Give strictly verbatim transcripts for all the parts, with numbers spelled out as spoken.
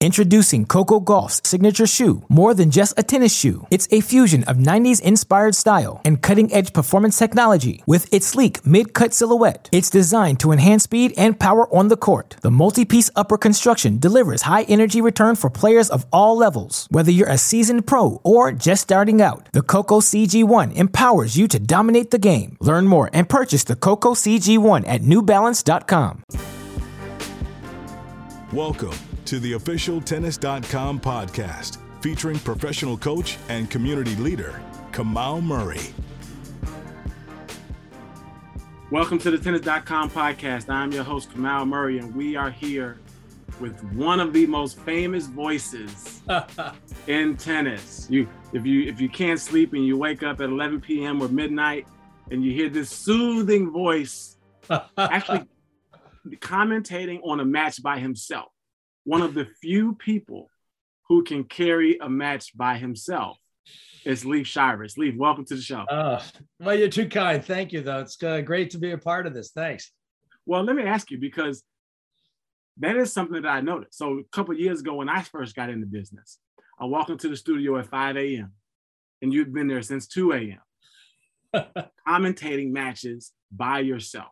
Introducing Coco Gauff's signature shoe, more than just a tennis shoe. It's a fusion of nineties-inspired style and cutting-edge performance technology. With its sleek mid-cut silhouette, it's designed to enhance speed and power on the court. The multi-piece upper construction delivers high-energy return for players of all levels. Whether you're a seasoned pro or just starting out, the Coco C G one empowers you to dominate the game. Learn more and purchase the Coco C G one at new balance dot com. Welcome to the official tennis dot com podcast, featuring professional coach and community leader, Kamau Murray. Welcome to the tennis dot com podcast. I'm your host, Kamau Murray, and we are here with one of the most famous voices in tennis. You, if you if you can't sleep and you wake up at eleven p.m. or midnight and you hear this soothing voice actually commentating on a match by himself, one of the few people who can carry a match by himself is Liev Schreiber. Liev, welcome to the show. Oh, well, you're too kind. Thank you, though. It's uh, great to be a part of this. Thanks. Well, let me ask you, because that is something that I noticed. So a couple of years ago when I first got into business, I walked into the studio at five a.m. and you've been there since two a.m. commentating matches by yourself.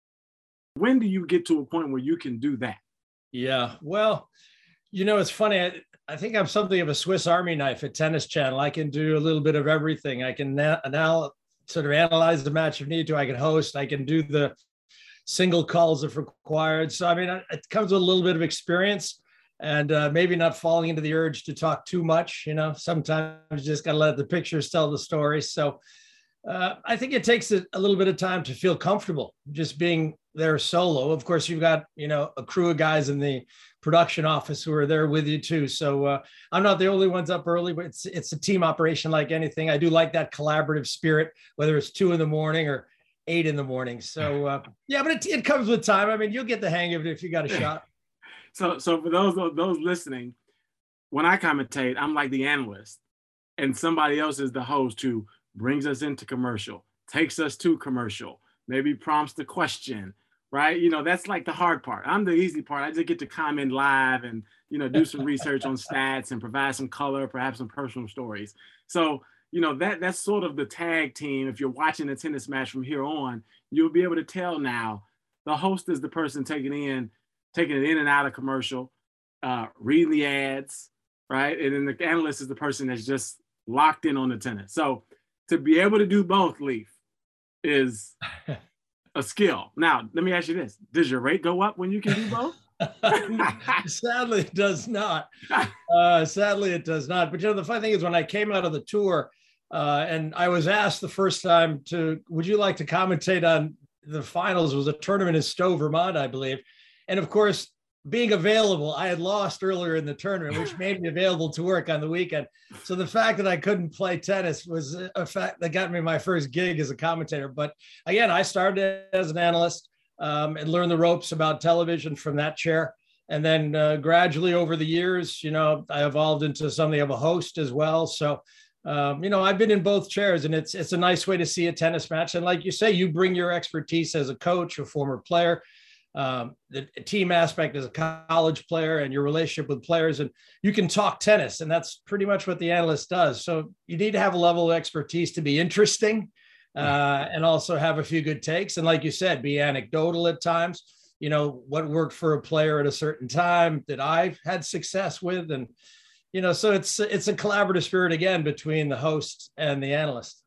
When do you get to a point where you can do that? Yeah, well, you know, it's funny. I, I think I'm something of a Swiss Army knife at Tennis Channel. I can do a little bit of everything. I can now na- sort of analyze the match if need to. I can host. I can do the single calls if required. So, I mean, it comes with a little bit of experience and uh, maybe not falling into the urge to talk too much. You know, sometimes you just got to let the pictures tell the story. So uh, I think it takes a, a little bit of time to feel comfortable just being there solo. Of course, you've got, you know, a crew of guys in the production office who are there with you too. So uh, I'm not the only ones up early, but it's it's a team operation like anything. I do like that collaborative spirit, whether it's two in the morning or eight in the morning. So uh, yeah, but it, it comes with time. I mean, you'll get the hang of it if you got a shot. So so for those those listening, when I commentate, I'm like the analyst, and somebody else is the host who brings us into commercial, takes us to commercial, maybe prompts the question. Right. You know, that's like the hard part. I'm the easy part. I just get to comment live and, you know, do some research on stats and provide some color, perhaps some personal stories. So, you know, that that's sort of the tag team. If you're watching a tennis match from here on, you'll be able to tell now the host is the person taking in, taking it in and out of commercial, uh, reading the ads. Right. And then the analyst is the person that's just locked in on the tennis. So to be able to do both, Liev, is a skill. Now, let me ask you this. Does your rate go up when you can do both? Sadly, it does not. Uh, sadly, it does not. But, you know, the funny thing is when I came out of the tour uh, and I was asked the first time to, would you like to commentate on the finals? It was a tournament in Stowe, Vermont, I believe. And of course, being available, I had lost earlier in the tournament, which made me available to work on the weekend. So the fact that I couldn't play tennis was a fact that got me my first gig as a commentator. But again, I started as an analyst um, and learned the ropes about television from that chair. And then uh, gradually over the years, you know, I evolved into something of a host as well. So, um, you know, I've been in both chairs, and it's it's a nice way to see a tennis match. And like you say, you bring your expertise as a coach, a former player, Um, the team aspect as a college player and your relationship with players, and you can talk tennis, and that's pretty much what the analyst does. So you need to have a level of expertise to be interesting uh, and also have a few good takes. And like you said, be anecdotal at times, you know, what worked for a player at a certain time that I've had success with. And, you know, so it's, it's a collaborative spirit again, between the host and the analyst.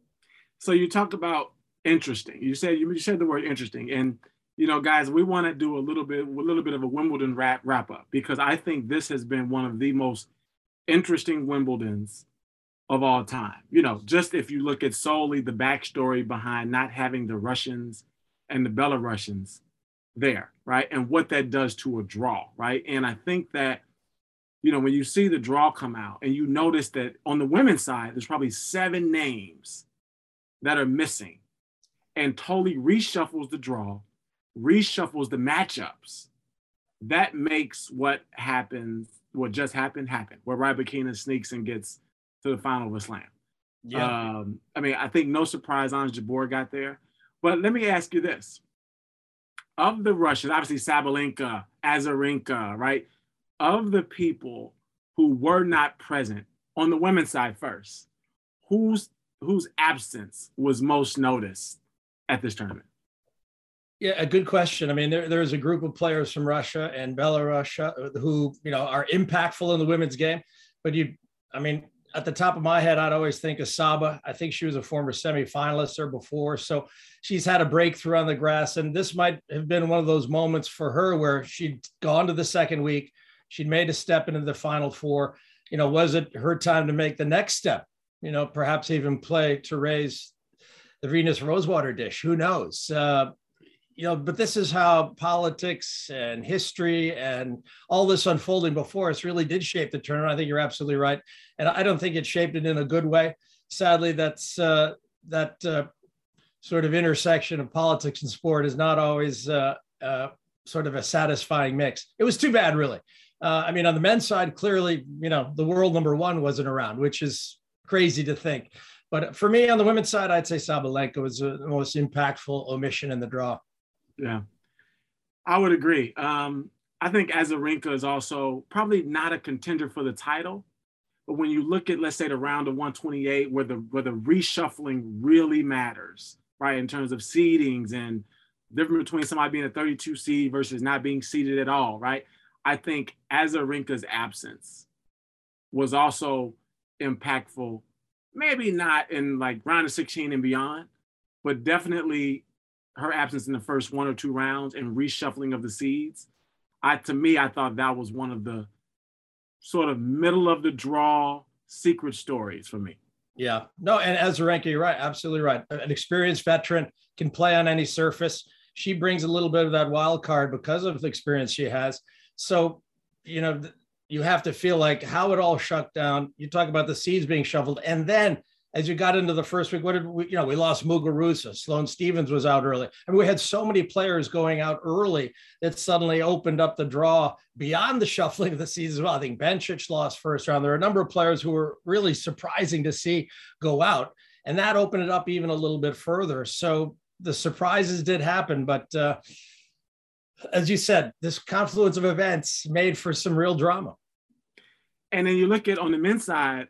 So you talked about interesting, you said, you said the word interesting, and you know, guys, we want to do a little bit, a little bit of a Wimbledon wrap wrap up, because I think this has been one of the most interesting Wimbledons of all time. You know, just if you look at solely the backstory behind not having the Russians and the Belarusians there, right, and what that does to a draw, right. And I think that, you know, when you see the draw come out and you notice that on the women's side, there's probably seven names that are missing, and totally reshuffles the draw, reshuffles the matchups. That makes what happens, what just happened, happen, where Rybakina sneaks and gets to the final of a slam. Yeah. Um, I mean, I think no surprise Ons Jabeur got there. But let me ask you this. Of the Russians, obviously Sabalenka, Azarenka, right? of the people who were not present on the women's side first, whose whose absence was most noticed at this tournament? Yeah, a good question. I mean, there, there's a group of players from Russia and Belarus who, you know, are impactful in the women's game. But you, I mean, at the top of my head, I'd always think of Saba. I think she was a former semifinalist there before. So she's had a breakthrough on the grass. And this might have been one of those moments for her where she'd gone to the second week. She'd made a step into the Final Four. You know, was it her time to make the next step? You know, perhaps even play to raise the Venus Rosewater dish. Who knows? Uh, You know, but this is how politics and history and all this unfolding before us really did shape the tournament. I think you're absolutely right. And I don't think it shaped it in a good way. Sadly, that's uh, that uh, sort of intersection of politics and sport is not always uh, uh, sort of a satisfying mix. It was too bad, really. Uh, I mean, on the men's side, clearly, you know, the world number one wasn't around, which is crazy to think. But for me, on the women's side, I'd say Sabalenka was the most impactful omission in the draw. Yeah, I would agree. Um, I think Azarenka is also probably not a contender for the title, but when you look at, let's say, the round of one twenty-eight, where the where the reshuffling really matters, right, in terms of seedings and difference between somebody being a thirty-two seed versus not being seeded at all, right? I think Azarenka's absence was also impactful, maybe not in like round of sixteen and beyond, but definitely her absence in the first one or two rounds and reshuffling of the seeds. I, to me, I thought that was one of the sort of middle of the draw secret stories for me. Yeah, no, and Azarenka, you're right, absolutely right. An experienced veteran, can play on any surface. She brings a little bit of that wild card because of the experience she has. So, you know, you have to feel like how it all shut down. You talk about the seeds being shuffled, and then as you got into the first week, what did we, you know, we lost Muguruza. Sloane Stephens was out early. I mean, we had so many players going out early that suddenly opened up the draw beyond the shuffling of the season as well. I think Bencic lost first round. There are a number of players who were really surprising to see go out, and that opened it up even a little bit further. So the surprises did happen, but uh, as you said, this confluence of events made for some real drama. And then you look at on the men's side,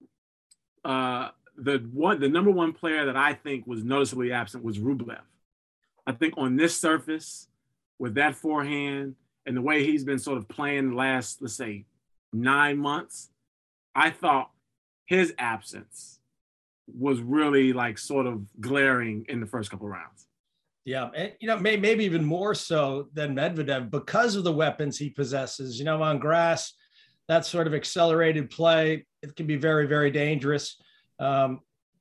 uh, the one, the number one player that I think was noticeably absent was Rublev. I think on this surface, with that forehand and the way he's been sort of playing the last, let's say, nine months, I thought his absence was really like sort of glaring in the first couple of rounds. Yeah, and you know, may, maybe even more so than Medvedev because of the weapons he possesses. You know, on grass, that sort of accelerated play, it can be very, very dangerous. Um,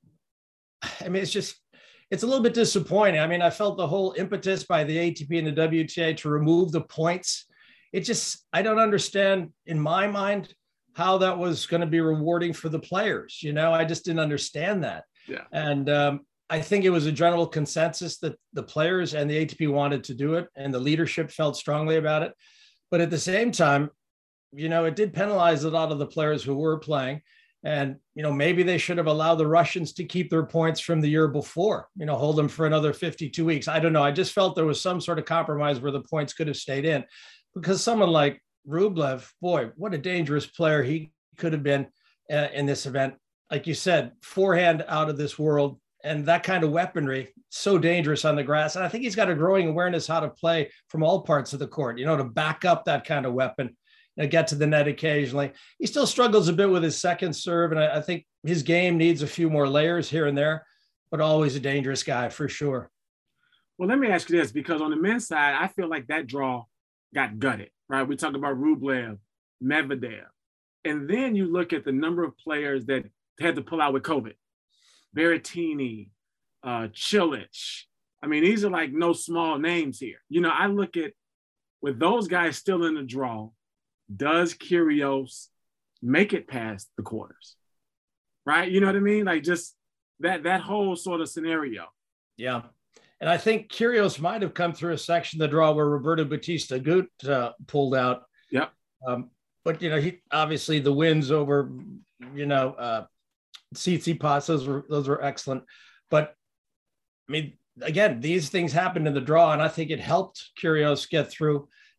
I mean, it's just, it's a little bit disappointing. I mean, I felt the whole impetus by the A T P and the W T A to remove the points. It just, I don't understand in my mind how that was going to be rewarding for the players. You know, I just didn't understand that. Yeah. And um, I think it was a general consensus that the players and the A T P wanted to do it, and the leadership felt strongly about it. But at the same time, you know, it did penalize a lot of the players who were playing. And, you know, maybe they should have allowed the Russians to keep their points from the year before, you know, hold them for another fifty-two weeks. I don't know. I just felt there was some sort of compromise where the points could have stayed in, because someone like Rublev, boy, what a dangerous player he could have been uh, in this event. Like you said, forehand out of this world, and that kind of weaponry, so dangerous on the grass. And I think he's got a growing awareness how to play from all parts of the court, you know, to back up that kind of weapon. You know, get to the net occasionally. He still struggles a bit with his second serve, and I, I think his game needs a few more layers here and there, but always a dangerous guy for sure. Well, let me ask you this, because on the men's side, I feel like that draw got gutted, right? We talk about Rublev, Medvedev, and then you look at the number of players that had to pull out with COVID. Berrettini, uh, Cilic. I mean, these are like no small names here. You know, I look at, with those guys still in the draw, does Kyrgios make it past the quarters? Right? You know what I mean? Like just that that whole sort of scenario. Yeah. And I think Kyrgios might have come through a section of the draw where Roberto Bautista Agut uh, pulled out. Yep. Um, but, you know, he obviously the wins over, you know, uh, Tsitsipas, those were, those were excellent. But, I mean, again, these things happened in the draw, and I think it helped Kyrgios get through.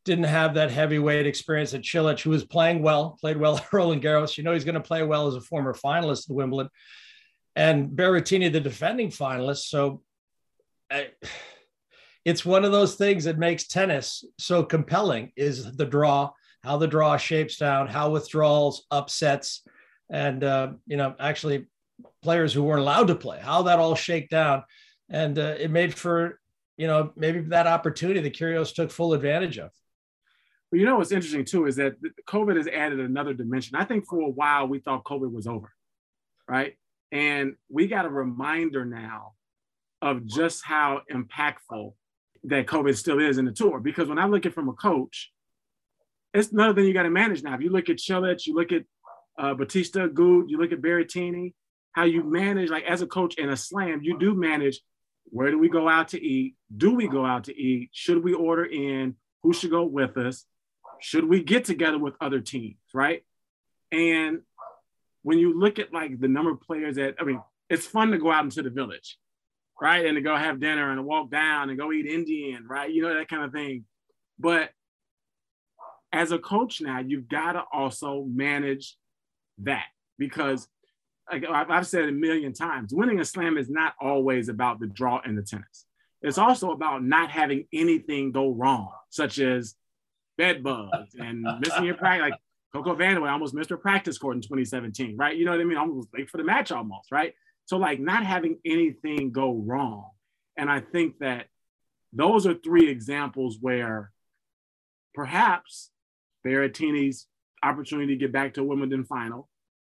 didn't have that heavyweight experience at Cilic, who was playing well, played well at Roland Garros. You know, he's going to play well as a former finalist at Wimbledon. And Berrettini, the defending finalist. So I, it's one of those things that makes tennis so compelling, is the draw, how the draw shapes down, how withdrawals, upsets, and, uh, you know, actually players who weren't allowed to play, how that all shake down. And uh, it made for, you know, maybe that opportunity that Kyrgios took full advantage of. Well, you know, what's interesting too, is that COVID has added another dimension. I think for a while we thought COVID was over, right? And we got a reminder now of just how impactful that COVID still is in the tour. Because when I look at it from a coach, it's another thing you got to manage now. If you look at Cilic, you look at uh, Bautista Agut, you look at Berrettini, how you manage, like as a coach in a slam, you do manage, where do we go out to eat? Do we go out to eat? Should we order in? Who should go with us? Should we get together with other teams, right? And when you look at like the number of players that, I mean, it's fun to go out into the village, right? And to go have dinner and to walk down and go eat Indian, right? You know, that kind of thing. But as a coach now, you've got to also manage that, because like I've said a million times, winning a slam is not always about the draw and the tennis. It's also about not having anything go wrong, such as bed bugs and missing your practice. Like Coco Vandeweghe almost missed her practice court in twenty seventeen, right? You know what I mean? Almost late for the match almost, right? So like not having anything go wrong. And I think that those are three examples where perhaps Berrettini's opportunity to get back to a Wimbledon final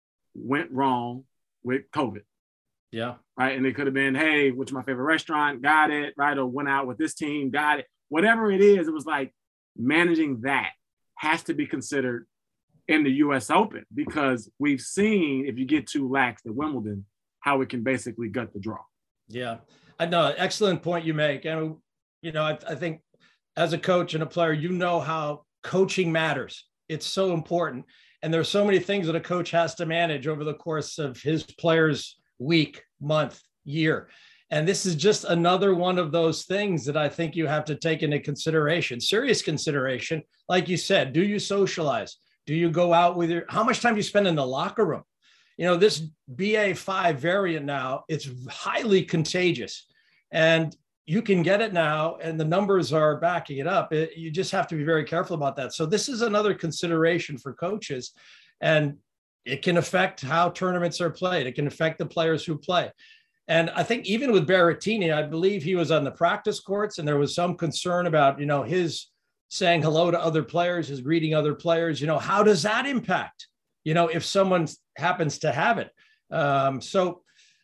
went wrong with COVID. Yeah. Right. And it could have been, hey, what's my favorite restaurant? Got it. Right. Or went out with this team. Got it. Whatever it is, it was like managing that has to be considered in the U S Open, because we've seen if you get too lax at Wimbledon, how it can basically gut the draw. Yeah. I know. Excellent point you make. And, you know, I, I think as a coach and a player, you know how coaching matters. It's so important. And there's so many things that a coach has to manage over the course of his players' week, month, year. And this is just another one of those things that I think you have to take into consideration, serious consideration. Like you said, do you socialize? Do you go out with your, how much time do you spend in the locker room? You know, this B A five variant now, it's highly contagious, and you can get it now, and the numbers are backing it up. It, you just have to be very careful about that. So this is another consideration for coaches, and it can affect how tournaments are played. It can affect the players who play. And I think even with Berrettini, I believe he was on the practice courts, and there was some concern about, you know, his saying hello to other players, his greeting other players. You know, how does that impact, you know, if someone happens to have it? Um, so,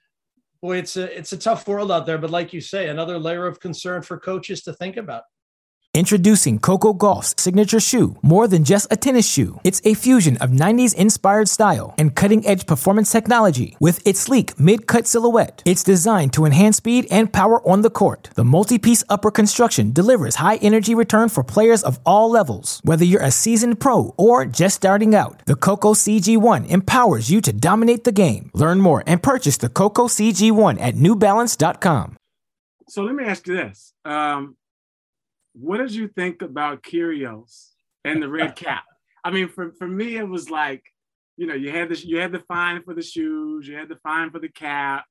boy, it's a, it's a tough world out there. But like you say, another layer of concern for coaches to think about. Introducing Coco Gauff's signature shoe, more than just a tennis shoe. It's a fusion of nineties inspired style and cutting-edge performance technology. With its sleek mid-cut silhouette, it's designed to enhance speed and power on the court. The multi-piece upper construction delivers high-energy return for players of all levels. Whether you're a seasoned pro or just starting out, the Coco C G one empowers you to dominate the game. Learn more and purchase the Coco C G one at new balance dot com. So let me ask you this. Um, What did you think about Kyrgios and the red cap? I mean, for, for me, it was like, you know, you had the you had the fine for the shoes, you had the fine for the cap,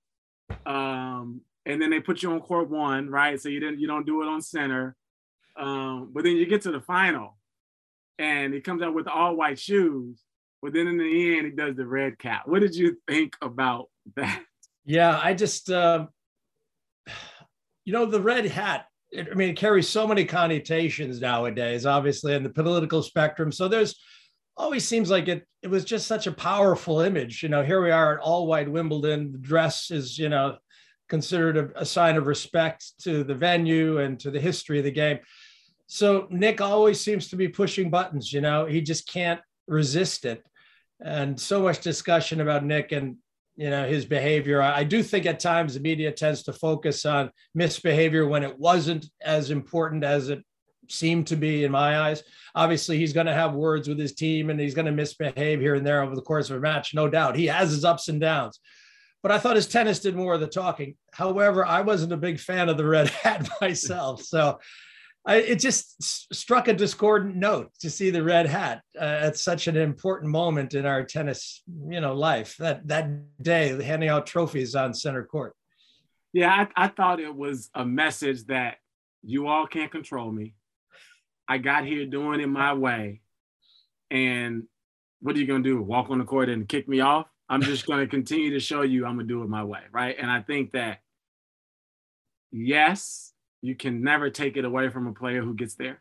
um, and then they put you on court one, right? So you didn't you don't do it on center, um, but then you get to the final, and he comes out with all white shoes, but then in the end, he does the red cap. What did you think about that? Yeah, I just, uh, you know, the red hat. I mean, it carries so many connotations nowadays, obviously, in the political spectrum. So there's always seems like it, it was just such a powerful image. You know, here we are at all white Wimbledon. The dress is, you know, considered a, a sign of respect to the venue and to the history of the game. So Nick always seems to be pushing buttons, you know, he just can't resist it. And so much discussion about Nick and, you know, his behavior. I do think at times the media tends to focus on misbehavior when it wasn't as important as it seemed to be in my eyes. Obviously, he's going to have words with his team and he's going to misbehave here and there over the course of a match. No doubt. He has his ups and downs. But I thought his tennis did more of the talking. However, I wasn't a big fan of the red hat myself. So I, it just s- struck a discordant note to see the red hat uh, at such an important moment in our tennis, you know, life. That that day, handing out trophies on center court. Yeah, I, I thought it was a message that you all can't control me. I got here doing it my way. And what are you going to do? Walk on the court and kick me off? I'm just going to continue to show you I'm going to do it my way, right? And I think that, yes, you can never take it away from a player who gets there.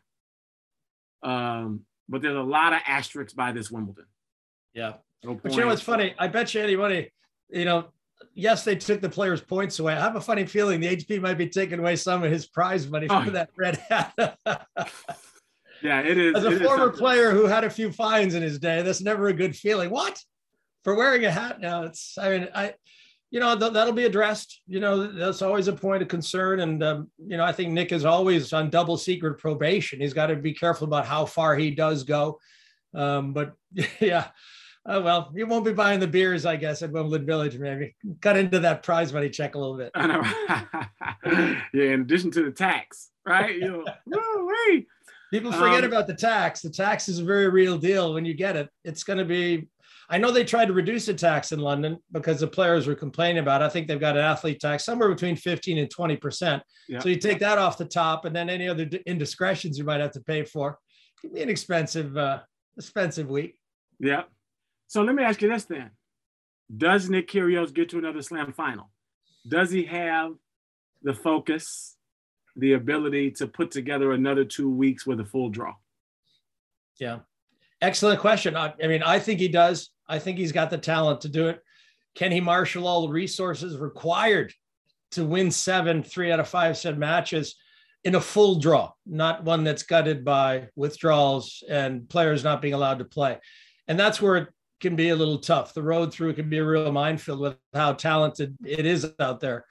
Um, but there's a lot of asterisks by this Wimbledon. Yeah. No but you know what's funny? I bet you any money, you know, yes, they took the players' points away. I have a funny feeling the H P might be taking away some of his prize money for oh. that red hat. Yeah, it is. As a it former player who had a few fines in his day, that's never a good feeling. What? For wearing a hat now? It's, I mean, I, you know, th- that'll be addressed. You know, that's always a point of concern. And, um, you know, I think Nick is always on double secret probation. He's got to be careful about how far he does go. Um, but yeah, uh, well, you won't be buying the beers, I guess, at Wimbledon Village, maybe. Cut into that prize money check a little bit. I know. Yeah, in addition to the tax, right? You know, woo-wee. People forget um, about the tax. The tax is a very real deal. When you get it, it's going to be, I know they tried to reduce the tax in London because the players were complaining about it. I think they've got an athlete tax somewhere between fifteen and twenty percent. Yeah. So you take that off the top and then any other indiscretions you might have to pay for. It can be an expensive, uh, expensive week. Yeah. So let me ask you this then. Does Nick Kyrgios get to another slam final? Does he have the focus, the ability to put together another two weeks with a full draw? Yeah. Excellent question. I, I mean, I think he does. I think he's got the talent to do it. Can he marshal all the resources required to win seven three out of five set matches in a full draw, not one that's gutted by withdrawals and players not being allowed to play? And that's where it can be a little tough. The road through can be a real minefield with how talented it is out there.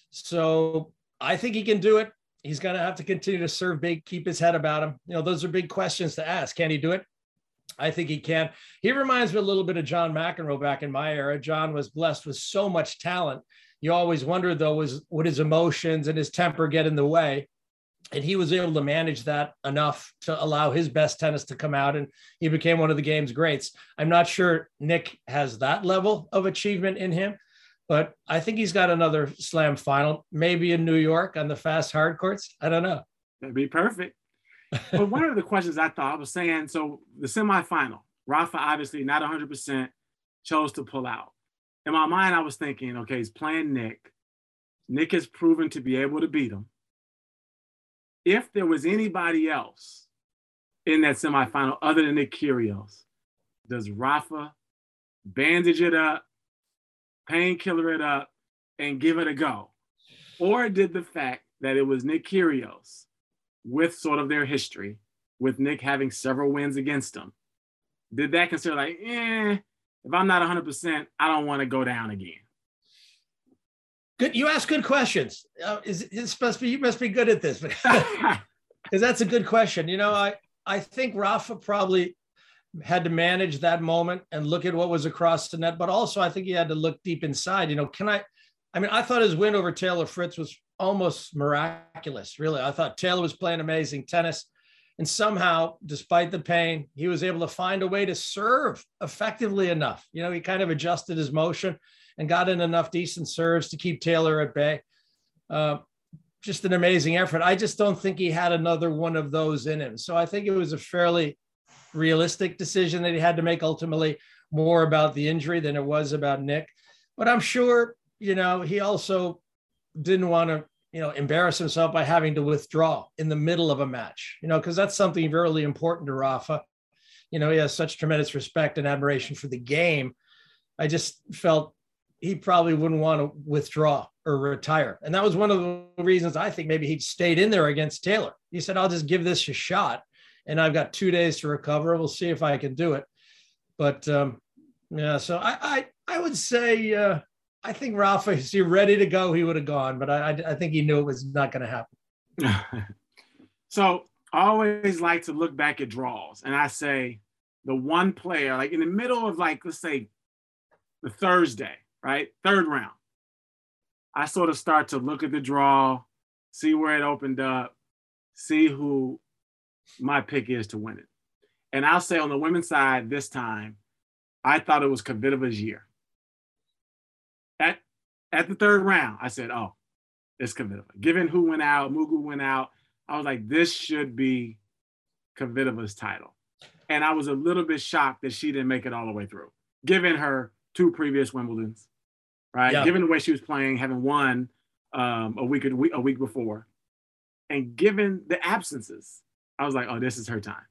So I think he can do it. He's going to have to continue to serve big, keep his head about him. You know, those are big questions to ask. Can he do it? I think he can. He reminds me a little bit of John McEnroe back in my era. John was blessed with so much talent. You always wondered, though, was would his emotions and his temper get in the way? And he was able to manage that enough to allow his best tennis to come out, and he became one of the game's greats. I'm not sure Nick has that level of achievement in him, but I think he's got another slam final, maybe in New York on the fast hard courts. I don't know. That'd be perfect. But one of the questions I thought, I was saying, so the semifinal, Rafa obviously not one hundred percent, chose to pull out. In my mind, I was thinking, okay, he's playing Nick. Nick has proven to be able to beat him. If there was anybody else in that semifinal other than Nick Kyrgios, does Rafa bandage it up, painkiller it up, and give it a go? Or did the fact that it was Nick Kyrgios, with sort of their history, with Nick having several wins against him, did that consider like, eh, if I'm not one hundred percent, I don't want to go down again? Good. You ask good questions. Uh, is it must be, you must be good at this, because that's a good question. You know, I, I think Rafa probably had to manage that moment and look at what was across the net, but also I think he had to look deep inside. You know, can I, I mean, I thought his win over Taylor Fritz was almost miraculous, really. I thought Taylor was playing amazing tennis, and somehow, despite the pain, he was able to find a way to serve effectively enough. You know, he kind of adjusted his motion and got in enough decent serves to keep Taylor at bay. Uh, just an amazing effort. I just don't think he had another one of those in him. So I think it was a fairly realistic decision that he had to make, ultimately more about the injury than it was about Nick. But I'm sure, you know, he also didn't want to, you know, embarrass himself by having to withdraw in the middle of a match, you know, because that's something really important to Rafa. You know, he has such tremendous respect and admiration for the game. I just felt he probably wouldn't want to withdraw or retire. And that was one of the reasons I think maybe he stayed in there against Taylor. He said, I'll just give this a shot, and I've got two days to recover. We'll see if I can do it. But um, yeah, so I, I, I would say, uh, I think Rafa, is he ready to go? He would have gone, but I, I think he knew it was not going to happen. So I always like to look back at draws, and I say the one player, like in the middle of, like, let's say the Thursday, right? Third round. I sort of start to look at the draw, see where it opened up, see who my pick is to win it. And I'll say on the women's side this time, I thought it was Kvitova's year. At at the third round, I said, oh, it's Kvitova. Given who went out, Mugu went out, I was like, this should be Kvitova's title. And I was a little bit shocked that she didn't make it all the way through, given her two previous Wimbledons, right? Yeah. Given the way she was playing, having won um, a week a week, a week before, and given the absences, I was like, oh, this is her time.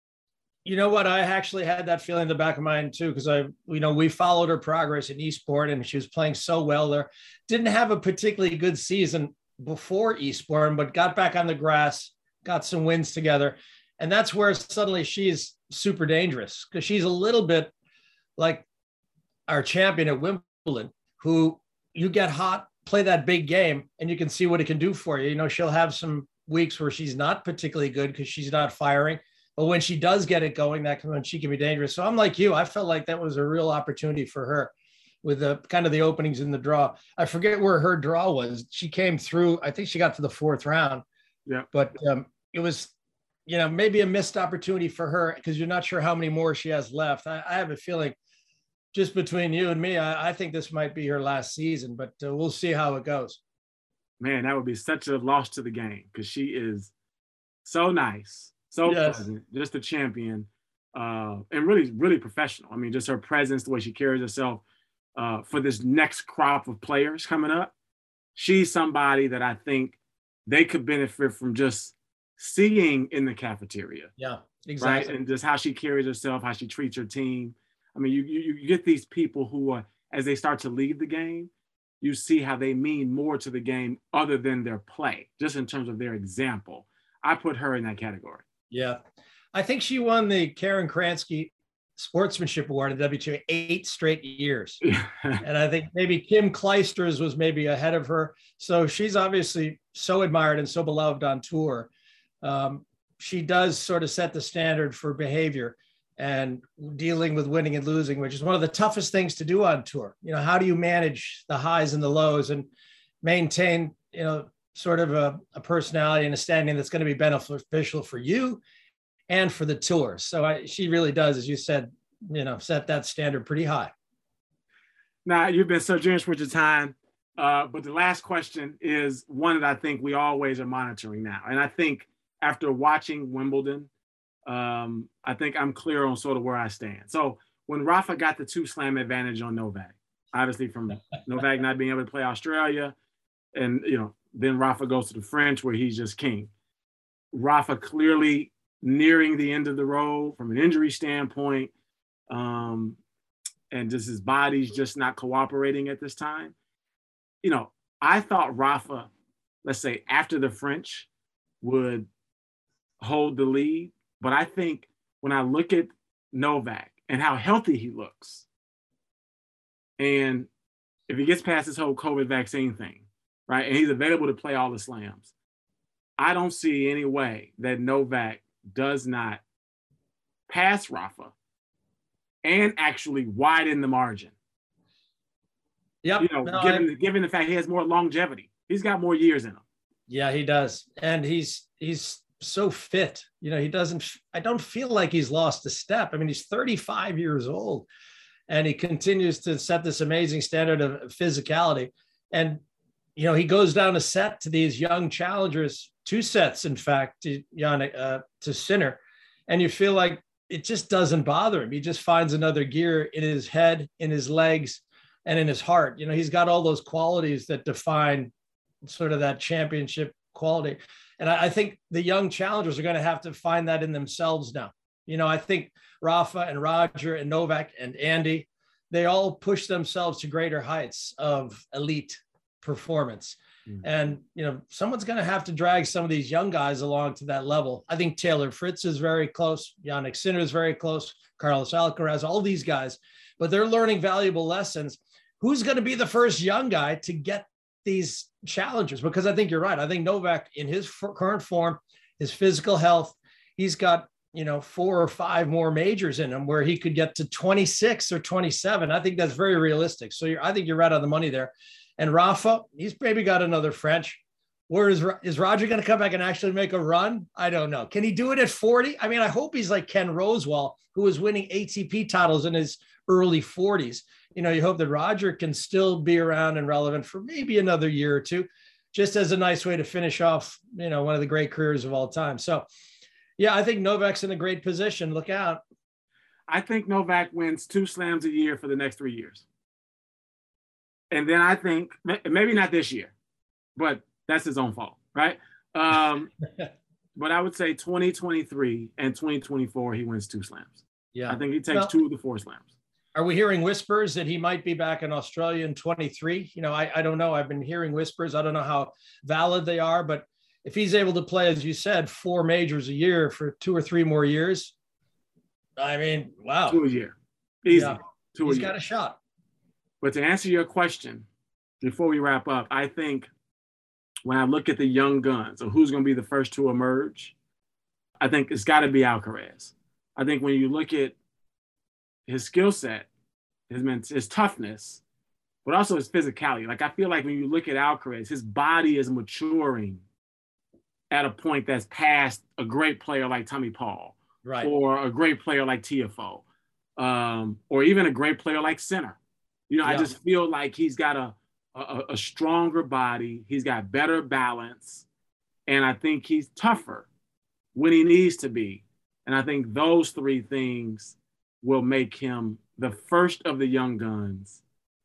You know what? I actually had that feeling in the back of my mind too, because I, you know, we followed her progress in Eastbourne, and she was playing so well there. Didn't have a particularly good season before Eastbourne, but got back on the grass, got some wins together. And that's where suddenly she's super dangerous, because she's a little bit like our champion at Wimbledon, who you get hot, play that big game, and you can see what it can do for you. You know, she'll have some weeks where she's not particularly good because she's not firing. But when she does get it going, that when she can be dangerous. So I'm like you, I felt like that was a real opportunity for her with the kind of the openings in the draw. I forget where her draw was. She came through, I think she got to the fourth round. Yeah. But um, it was, you know, maybe a missed opportunity for her because you're not sure how many more she has left. I, I have a feeling just between you and me, I, I think this might be her last season, but uh, we'll see how it goes. Man, that would be such a loss to the game because she is so nice. So yes. Pleasant, just a champion, uh, and really, really professional. I mean, just her presence, the way she carries herself uh, for this next crop of players coming up. She's somebody that I think they could benefit from just seeing in the cafeteria. Yeah, exactly. Right? And just how she carries herself, how she treats her team. I mean, you, you, you get these people who are, as they start to lead the game, you see how they mean more to the game other than their play, just in terms of their example. I put her in that category. Yeah. I think she won the Karen Kransky Sportsmanship Award at W T A eight straight years. And I think maybe Kim Kleisters was maybe ahead of her. So she's obviously so admired and so beloved on tour. Um, she does sort of set the standard for behavior and dealing with winning and losing, which is one of the toughest things to do on tour. You know, how do you manage the highs and the lows and maintain, you know, sort of a, a personality and a standing that's going to be beneficial for you and for the tour. So I, she really does, as you said, you know, set that standard pretty high. Now, you've been so generous with your time, uh, but the last question is one that I think we always are monitoring now. And I think after watching Wimbledon, um, I think I'm clear on sort of where I stand. So when Rafa got the two slam advantage on Novak, obviously from Novak not being able to play Australia, and, you know, then Rafa goes to the French where he's just king. Rafa clearly nearing the end of the road from an injury standpoint, um, and just his body's just not cooperating at this time. You know, I thought Rafa, let's say after the French, would hold the lead. But I think when I look at Novak and how healthy he looks, and if he gets past this whole COVID vaccine thing, right, and he's available to play all the slams, I don't see any way that Novak does not pass Rafa and actually widen the margin. Yep. You know, no, given, I... given the fact he has more longevity, he's got more years in him. Yeah, he does. And he's he's so fit. You know, he doesn't, I don't feel like he's lost a step. I mean, he's thirty-five years old and he continues to set this amazing standard of physicality. And you know, he goes down a set to these young challengers, two sets, in fact, to Jannik, uh, to Sinner. And you feel like it just doesn't bother him. He just finds another gear in his head, in his legs, and in his heart. You know, he's got all those qualities that define sort of that championship quality. And I, I think the young challengers are going to have to find that in themselves now. You know, I think Rafa and Roger and Novak and Andy, they all push themselves to greater heights of elite performance. Mm. And, you know, someone's going to have to drag some of these young guys along to that level. I think Taylor Fritz is very close. Jannik Sinner is very close. Carlos Alcaraz, all these guys, but they're learning valuable lessons. Who's going to be the first young guy to get these challengers? Because I think you're right. I think Novak in his f- current form, his physical health, he's got, you know, four or five more majors in him where he could get to twenty-six or twenty-seven. I think that's very realistic. So you're, I think you're right on the money there. And Rafa, he's maybe got another French, Where is, is Roger going to come back and actually make a run? I don't know. Can he do it at forty? I mean, I hope he's like Ken Rosewall, who was winning A T P titles in his early forties. You know, you hope that Roger can still be around and relevant for maybe another year or two, just as a nice way to finish off, you know, one of the great careers of all time. So, yeah, I think Novak's in a great position. Look out. I think Novak wins two slams a year for the next three years. And then I think, maybe not this year, but that's his own fault, right? Um, but I would say twenty twenty-three and twenty twenty-four, he wins two slams. Yeah. I think he takes well, two of the four slams. Are we hearing whispers that he might be back in Australia in twenty-three? You know, I, I don't know. I've been hearing whispers. I don't know how valid they are, but if he's able to play, as you said, four majors a year for two or three more years, I mean, wow. Two a year. Easy. Yeah. Two he's a year. got a shot. But to answer your question, before we wrap up, I think when I look at the young guns of who's going to be the first to emerge, I think it's got to be Alcaraz. I think when you look at his skill set, his, his toughness, but also his physicality, like I feel like when you look at Alcaraz, his body is maturing at a point that's past a great player like Tommy Paul, right, or a great player like T F O, um, or even a great player like Sinner. You know, yeah. I just feel like he's got a, a a stronger body. He's got better balance. And I think he's tougher when he needs to be. And I think those three things will make him the first of the young guns,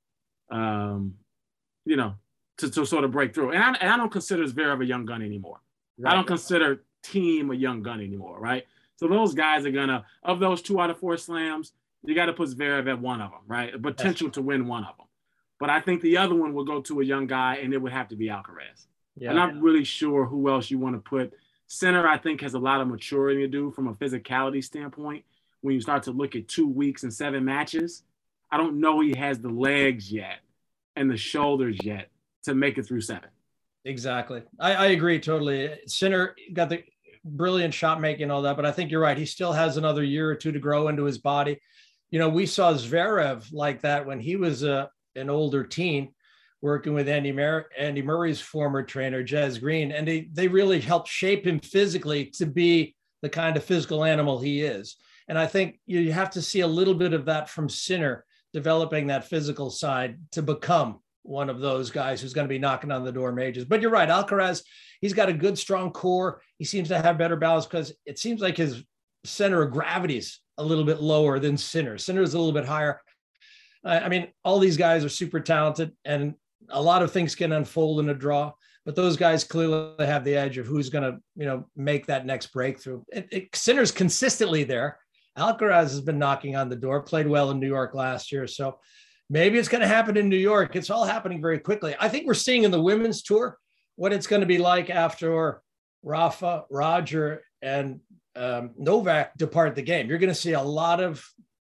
um, you know, to, to sort of break through. And I, and I don't consider Zverev a young gun anymore. Right. I don't consider Thiem a young gun anymore, right? So those guys are going to, of those two out of four slams, you got to put Zverev at one of them, right? A potential to win one of them. But I think the other one will go to a young guy, and it would have to be Alcaraz. Yeah, I'm not yeah. really sure who else you want to put. Sinner, I think, has a lot of maturity to do from a physicality standpoint. When you start to look at two weeks and seven matches, I don't know he has the legs yet and the shoulders yet to make it through seven. Exactly. I, I agree totally. Sinner got the brilliant shot making and all that, but I think you're right. He still has another year or two to grow into his body. You know, we saw Zverev like that when he was a, an older teen, working with Andy, Mer- Andy Murray's former trainer, Jez Green, and they, they really helped shape him physically to be the kind of physical animal he is. And I think you have to see a little bit of that from Sinner, developing that physical side to become one of those guys who's going to be knocking on the door majors. But you're right, Alcaraz, he's got a good, strong core. He seems to have better balance because it seems like his center of gravity is a little bit lower than Sinner. Sinner is a little bit higher. Uh, I mean, all these guys are super talented, and a lot of things can unfold in a draw, but those guys clearly have the edge of who's going to, you know, make that next breakthrough. It, it, Sinner's consistently there. Alcaraz has been knocking on the door, played well in New York last year. So maybe it's going to happen in New York. It's all happening very quickly. I think we're seeing in the women's tour what it's going to be like after Rafa, Roger, and um, Novak depart the game. You're going to see a lot of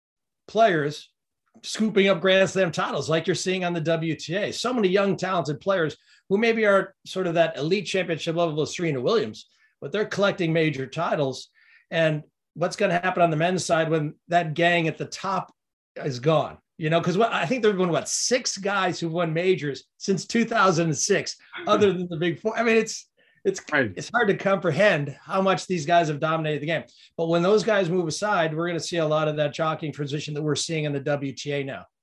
players scooping up Grand Slam titles like you're seeing on the W T A. So many young, talented players who maybe are sort of that elite championship level of Serena Williams, but they're collecting major titles. And what's going to happen on the men's side when that gang at the top is gone? You know, because I think there have been, what, six guys who've won majors since two thousand six, other than the big four. I mean, it's it's right. It's hard to comprehend how much these guys have dominated the game. But when those guys move aside, we're going to see a lot of that jockeying transition that we're seeing in the W T A now.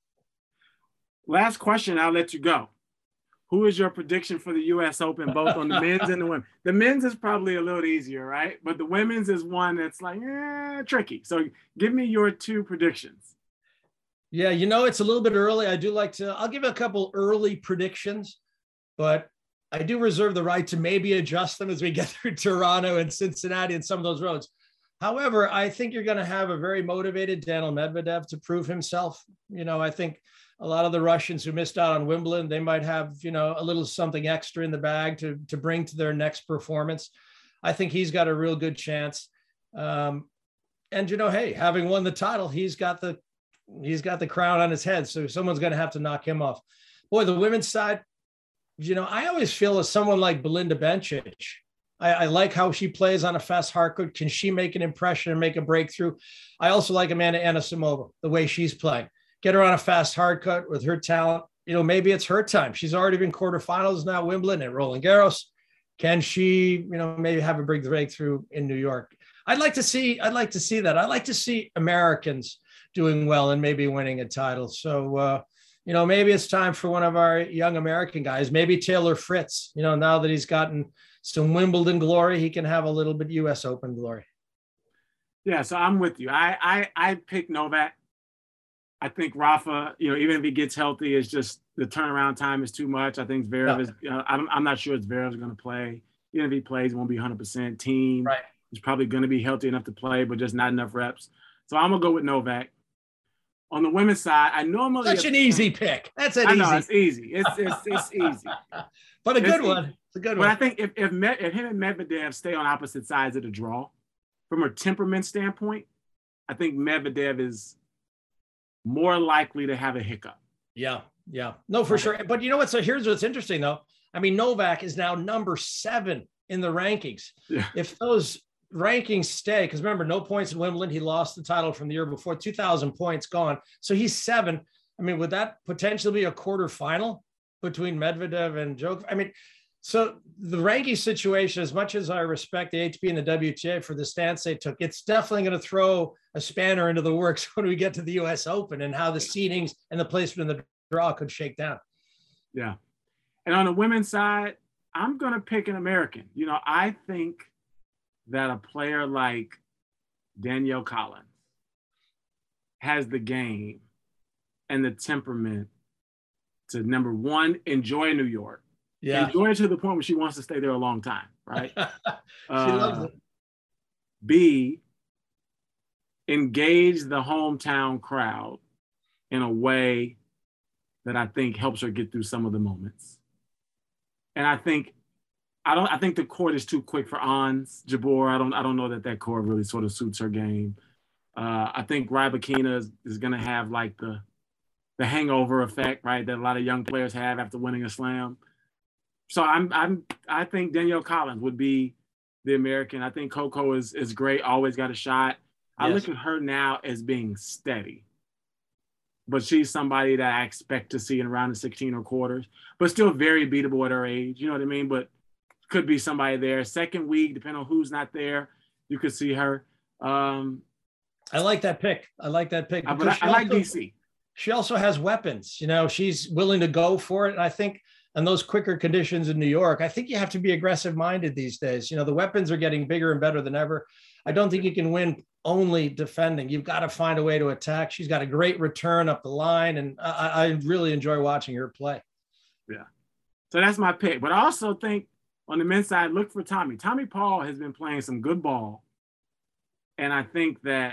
Last question, I'll let you go. Who is your prediction for the U S Open, both on the men's and the women? The men's is probably a little easier, right? But the women's is one that's like, eh, tricky. So give me your two predictions. Yeah, you know, it's a little bit early. I do like to, I'll give a couple early predictions, but I do reserve the right to maybe adjust them as we get through Toronto and Cincinnati and some of those roads. However, I think you're going to have a very motivated Daniil Medvedev to prove himself. You know, I think a lot of the Russians who missed out on Wimbledon, they might have, you know, a little something extra in the bag to, to bring to their next performance. I think he's got a real good chance. Um, and, you know, hey, having won the title, he's got the, he's got the crown on his head. So someone's going to have to knock him off. Boy, the women's side, you know, I always feel as someone like Belinda Bencic, I, I like how she plays on a fast hardcourt. Can she make an impression and make a breakthrough? I also like Amanda Anisimova, the way she's playing. Get her on a fast hardcourt with her talent. You know, maybe it's her time. She's already been quarterfinals now, Wimbledon and Roland Garros. Can she, you know, maybe have a big breakthrough in New York? I'd like to see, I'd like to see that. I'd like to see Americans doing well and maybe winning a title. So, uh, you know, maybe it's time for one of our young American guys, maybe Taylor Fritz, you know, now that he's gotten some Wimbledon glory, he can have a little bit U S Open glory. Yeah, so I'm with you. I I I pick Novak. I think Rafa, you know, even if he gets healthy, it's just the turnaround time is too much. I think Zverev Yeah. is, you know, I'm, I'm not sure if Zverev's going to play. Even if he plays, it won't be one hundred percent. Team Right. is probably going to be healthy enough to play, but just not enough reps. So I'm going to go with Novak. On the women's side, I normally... Such an easy pick. That's an I know, easy. it's easy. It's, it's, it's easy. But a It's good easy. one. It's a good But one. I think if, if, Med, if him and Medvedev stay on opposite sides of the draw, from a temperament standpoint, I think Medvedev is more likely to have a hiccup. Yeah, yeah. No, for sure. But you know what? So here's what's interesting, though. I mean, Novak is now number seven in the rankings. Yeah. If those rankings stay, because remember, no points in Wimbledon. He lost the title from the year before, two thousand points gone. So he's seven. I mean, would that potentially be a quarterfinal between Medvedev and Djokovic? I mean, so the ranking situation, as much as I respect the A T P and the W T A for the stance they took, it's definitely going to throw a spanner into the works when we get to the U S Open and how the seedings and the placement in the draw could shake down. Yeah. And on the women's side, I'm going to pick an American. You know, I think that a player like Danielle Collins has the game and the temperament to, number one, enjoy New York. Yeah. Enjoy it to the point where she wants to stay there a long time, right? she Uh, loves it. B, engage the hometown crowd in a way that I think helps her get through some of the moments. And I think I don't I think the court is too quick for Ons Jabeur. I don't I don't know that that court really sort of suits her game. Uh, I think Rybakina is, is going to have like the the hangover effect, right, that a lot of young players have after winning a slam. So I'm I'm I think Danielle Collins would be the American. I think Coco is is great, always got a shot. I Yes. look at her now as being steady. But she's somebody that I expect to see in around the sixteen or quarters, but still very beatable at her age. You know what I mean? But could be somebody there. Second week, depending on who's not there, you could see her. Um, I like that pick. I like that pick. I, but I, Because I she like also- D C. She also has weapons. You know, she's willing to go for it. And I think in those quicker conditions in New York, I think you have to be aggressive minded these days. You know, the weapons are getting bigger and better than ever. I don't think you can win only defending. You've got to find a way to attack. She's got a great return up the line. And I, I really enjoy watching her play. Yeah. So that's my pick. But I also think on the men's side, look for Tommy. Tommy Paul has been playing some good ball. And I think that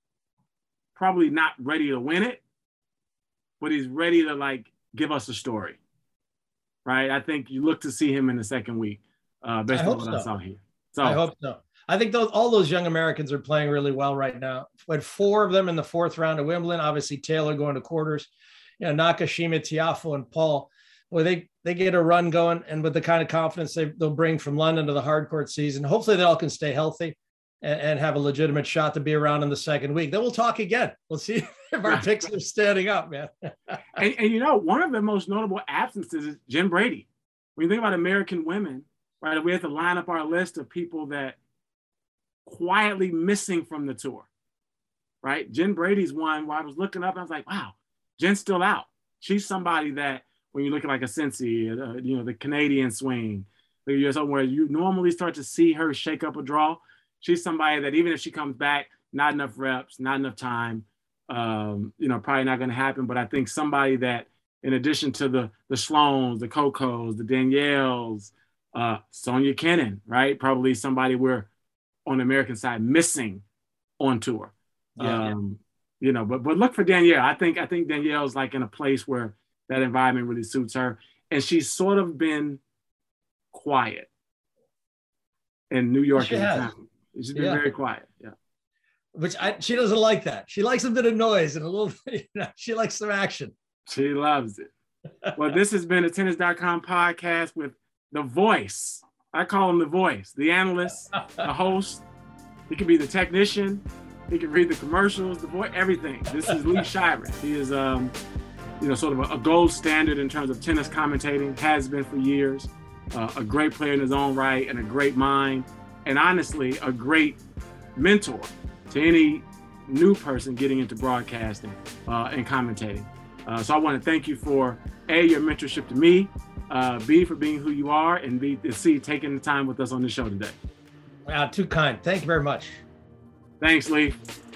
probably not ready to win it, but he's ready to like give us a story. Right? I think you look to see him in the second week, uh, based I on hope what I so. saw here. So I hope so. I think those all those young Americans are playing really well right now. We had four of them in the fourth round of Wimbledon. Obviously, Taylor going to quarters. You know, Nakashima, Tiafoe, and Paul. Well, they they get a run going, and with the kind of confidence they, they'll bring from London to the hard court season, hopefully they all can stay healthy and, and have a legitimate shot to be around in the second week. Then we'll talk again. We'll see if our picks are standing up, man. and, and you know, one of the most notable absences is Jen Brady. When you think about American women, right, we have to line up our list of people that quietly missing from the tour, right? Jen Brady's one where I was looking up and I was like, wow, Jen's still out. She's somebody that when you look at like a Cincy, uh, you know, the Canadian swing, the U S Open, where you normally start to see her shake up a draw. She's somebody that even if she comes back, not enough reps, not enough time, um, you know, probably not going to happen. But I think somebody that, in addition to the the Sloanes, the Cocos, the Danielles, uh, Sonia Kennan, right? Probably somebody we're on the American side missing on tour. Yeah, um, you know, but but look for Danielle. I think I think Danielle's like in a place where that environment really suits her, and she's sort of been quiet in New York. She at the has. time. She's been Yeah. very quiet. Yeah. Which I, she doesn't like that. She likes a bit of noise and a little. You know, she likes some action. She loves it. Well, this has been a tennis dot com podcast with the voice. I call him the voice, the analyst, the host. He could be the technician. He can read the commercials, the voice, everything. This is Lee Shirer. He is, um, you know, sort of a, a gold standard in terms of tennis commentating, has been for years. uh, a great player in his own right and a great mind, and honestly, a great mentor to any new person getting into broadcasting uh, and commentating. Uh, so I want to thank you for A, your mentorship to me, uh, B, for being who you are, and B, C, taking the time with us on the show today. Uh, too kind. Thank you very much. Thanks, Lee.